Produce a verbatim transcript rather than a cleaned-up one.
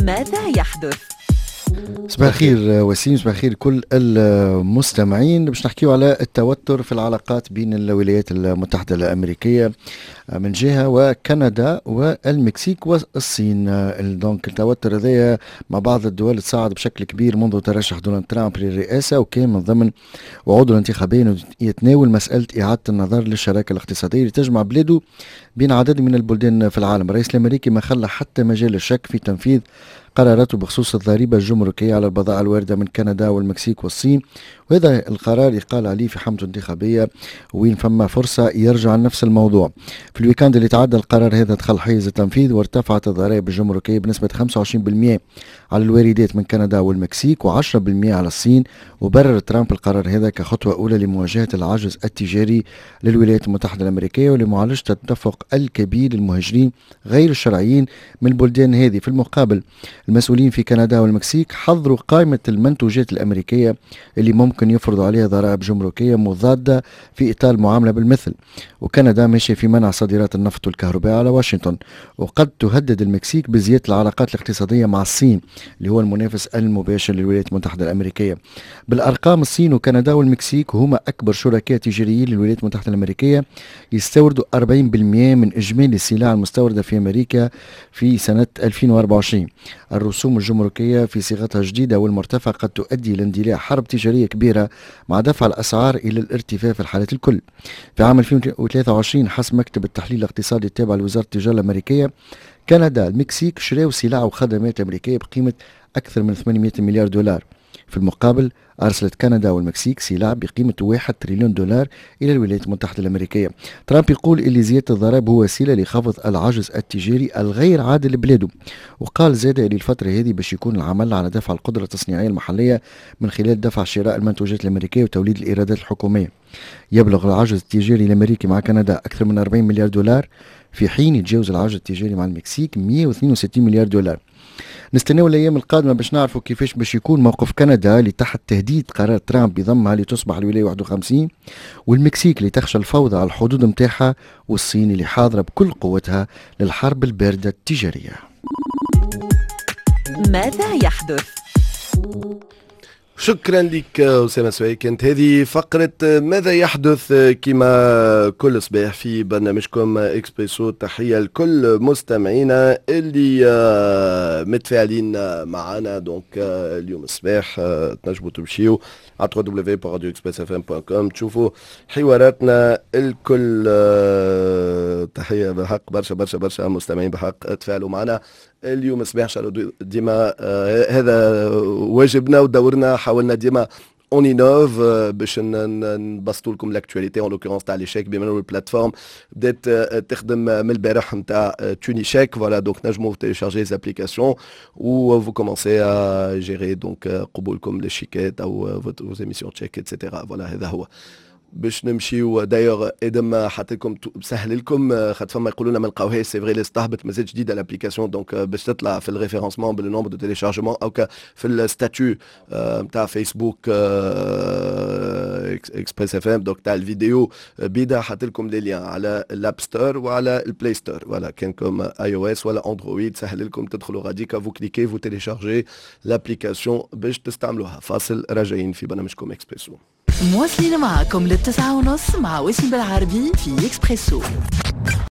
ماذا يحدث؟ صباح الخير وسيم، صباح الخير كل المستمعين. باش نحكيو على التوتر في العلاقات بين الولايات المتحدة الأمريكية من جهة وكندا والمكسيك والصين. دونك التوتر هذايا مع بعض الدول تصاعد بشكل كبير منذ ترشح دونالد ترامب للرئاسة، وكان من ضمن وعوده الانتخابية يتناول مسألة إعادة النظر للشراكة الاقتصادية اللي تجمع بلاده بين عدد من البلدان في العالم. الرئيس الأمريكي ما خلى حتى مجال الشك في تنفيذ قراراته بخصوص الضريبة الجمركية على البضائع الواردة من كندا والمكسيك والصين، وهذا القرار يقال عليه في حملته الانتخابية وين فما فرصة يرجع لنفس الموضوع. في الويكاند اللي تعدى القرار هذا دخل حيز التنفيذ وارتفعت الضرائب الجمركية بنسبة خمسة وعشرين بالمئة على الواردات من كندا والمكسيك وعشرة بالمئة على الصين. وبرر ترامب القرار هذا كخطوة أولى لمواجهة العجز التجاري للولايات المتحدة الأمريكية ولمعالجة التدفق الكبير للمهاجرين غير الشرعيين من البلدان هذه. في المقابل المسؤولين في كندا والمكسيك حظروا قائمة المنتوجات الأمريكية اللي ممكن يفرضوا عليها ضرائب جمركية مضادة في إطار المعاملة بالمثل. وكندا ماشية في منع صادرات النفط والكهرباء على واشنطن، وقد تهدد المكسيك بزيادة العلاقات الاقتصادية مع الصين اللي هو المنافس المباشر للولايات المتحدة الأمريكية. بالأرقام الصين وكندا والمكسيك هما أكبر شركاء تجاريين للولايات المتحدة الأمريكية، يستوردوا أربعين بالمئة من إجمالي السلع المستوردة في أمريكا في سنة ألفين وأربعة وعشرين. الرسوم الجمركية في صيغتها الجديدة والمرتفعة قد تؤدي إلى اندلاع حرب تجارية كبيرة مع دفع الأسعار إلى الارتفاع في الحالة الكل. في عام ألفين وثلاثة وعشرين حسب مكتب التحليل الاقتصادي التابع لوزارة التجارة الأمريكية، كندا المكسيك شراوا سلع وخدمات أمريكية بقيمة أكثر من ثمانمئة مليار دولار. في المقابل أرسلت كندا والمكسيك سلع بقيمة واحد تريليون دولار إلى الولايات المتحدة الأمريكية. ترامب يقول إن زيادة الضرائب هو وسيلة لخفض العجز التجاري الغير عادل لبلاده، وقال زاد إن الفترة هذه باش يكون العمل على دفع القدرة التصنيعية المحلية من خلال دفع شراء المنتوجات الأمريكية وتوليد الإيرادات الحكومية. يبلغ العجز التجاري الأمريكي مع كندا أكثر من أربعين مليار دولار، في حين يتجاوز العجز التجاري مع المكسيك مئة واثنين وستين مليار دولار. نستناو الايام القادمه باش نعرفوا كيفاش باش يكون موقف كندا اللي تحت تهديد قرار ترامب بضمها لتصبح الولايه واحد وخمسين، والمكسيك اللي تخشى الفوضى على الحدود نتاعها، والصين اللي حاضره بكل قوتها للحرب البارده التجاريه. ماذا يحدث؟ شكرا لك أسامة سوي. كانت هذه فقرة ماذا يحدث كما كل صباح في برنامجكم إكسبريسو. تحية لكل مستمعينا اللي متفاعلين معنا. دونك اليوم الصباح تنجموا تمشيو على دبليو دبليو دبليو دوت راديو إكسبريس إف إم دوت كوم تشوفوا حواراتنا الكل. تحية بحق برشا برشا برشا مستمعين بحق تفاعلوا معنا اليوم الصباح. شالوا ديما آه هذا واجبنا ودورنا. حاولنا ديما اون انوف باش نبسطوا لكم لاكتواليتي اون لوكورونس تاع لي شيك بما انه البلاتفورم بدات تخدم من البارح نتاع توني شيك. فوالا دونك نجموا تيليشارجي زابليكاسيون و فو كومونسي ا جيري دونك قبولكم للشيكات او فوز ايميسيون تشيك اتسيتيرا. فوالا هذا هو باش نمشيو. دايوغ ادم حتى لكم سهل لكم خاطر فما يقولوا لنا ما لقاوهاش. سي فري استهبط مازال جديده الابليكاسيون دونك باش تطلع في الريفيرونسمون بالنومبر دو تيليشارجمون او في الستاتيو نتاع فيسبوك اكسبريس اف ام دونك تاع الفيديو بيدا. حتى لكم لي ليان على الاب ستور وعلى البلاي ستور. ولا كانكم اي او اس ولا اندرويد سهل لكم تدخلوا غاديكا فو كليكي فو تيليشارجي الابليكاسيون باش تستعملوها. فاصل راجعين في برنامجكم اكسبريسو. مواصلين معكم للتسعة ونص مع وسيم بالعربي في إكسبريسو.